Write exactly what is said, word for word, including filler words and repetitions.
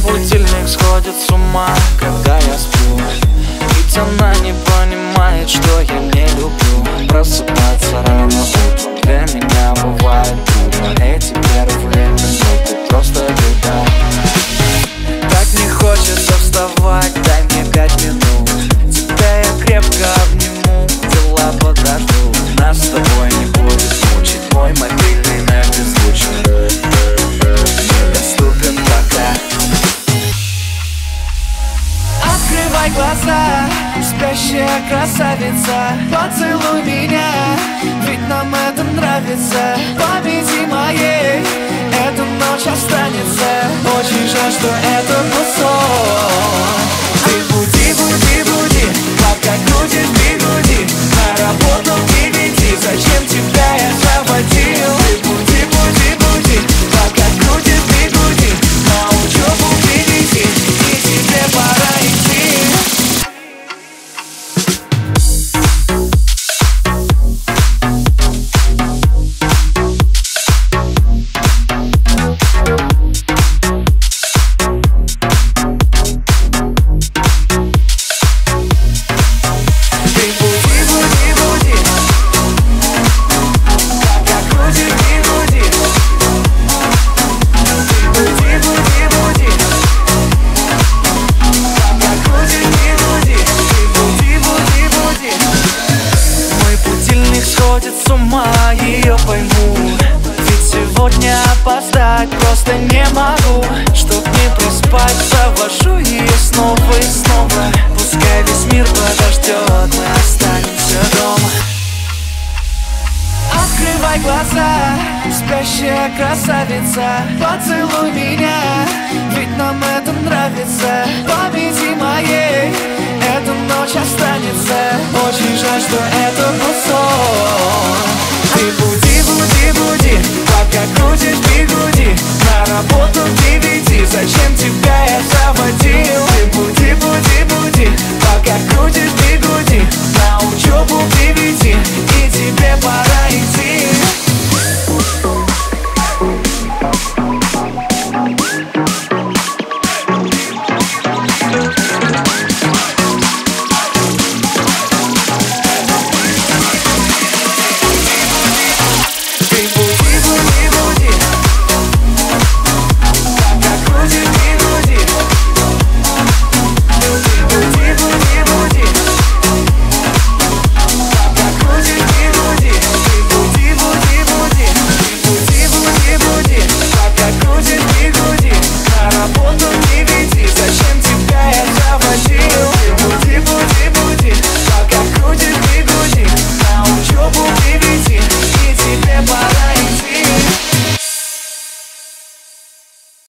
будильник сходит с ума, когда я сплю. Ведь она не понимает, что я не люблю просыпаться рано утром. Для меня бывает трудно. Эти первые минуты просто беда. Так не хочется вставать, дай мне пять минут. Тебя я крепко обниму, дела подожду. Нас с тобой не будет мучить мой мобильный на беззвучный, недоступен пока. Открывай глаза, спящая красавица, поцелуй меня, ведь нам это нравится. Победи моей, эта ночь останется. Очень жаль, что это был сон. Ты буди, буди, буди, пока крутишь бигуди. На работу к девяти, зачем тебя я заводил? Ты буди, буди, буди, пока крутишь бигуди. На учебу к девяти, и тебе пора идти. Ее пойму, ведь сегодня опоздать просто не могу. Чтоб не проспать, завожу ее снова и снова. Пускай весь мир подождет, мы останемся дома. Открывай глаза, спящая красавица, поцелуй меня, ведь нам это нравится. Победи моей, эта ночь останется. Очень жаль, что это был сон. Ты буди, буди, буди, пока крутишь.